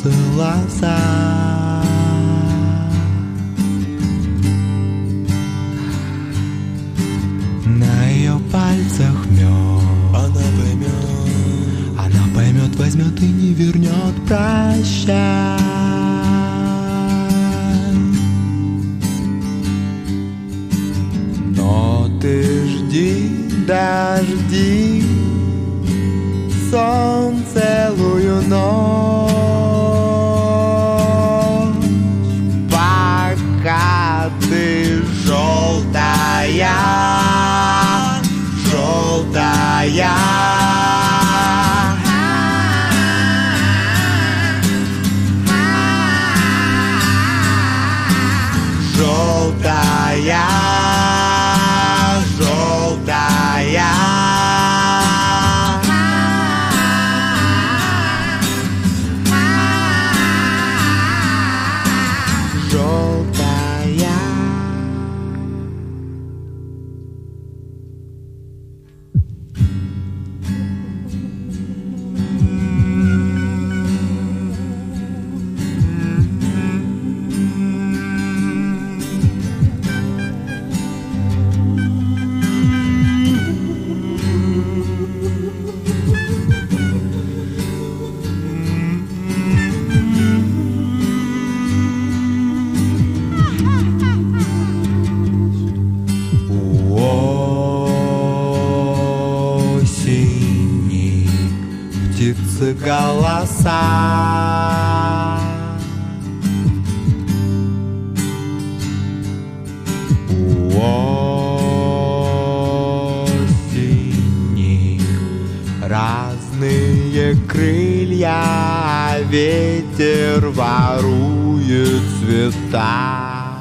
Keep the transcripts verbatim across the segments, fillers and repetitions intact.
лоса. На ее пальцах мед. Она поймет, она поймет, возьмет и не вернет. Прощай. Но ты жди, дожди сон целую ночь, пока ты желтая, желтая. Желтая, желтая. Голоса у осени разные крылья, ветер ворует цвета.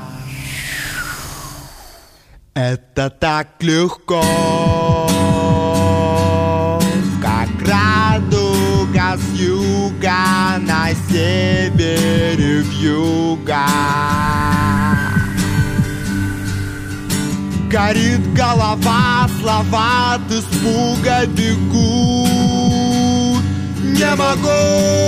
Это так легко, как радуга с юга на севере вьюга. Горит голова, слова от испуга бегут. Не могу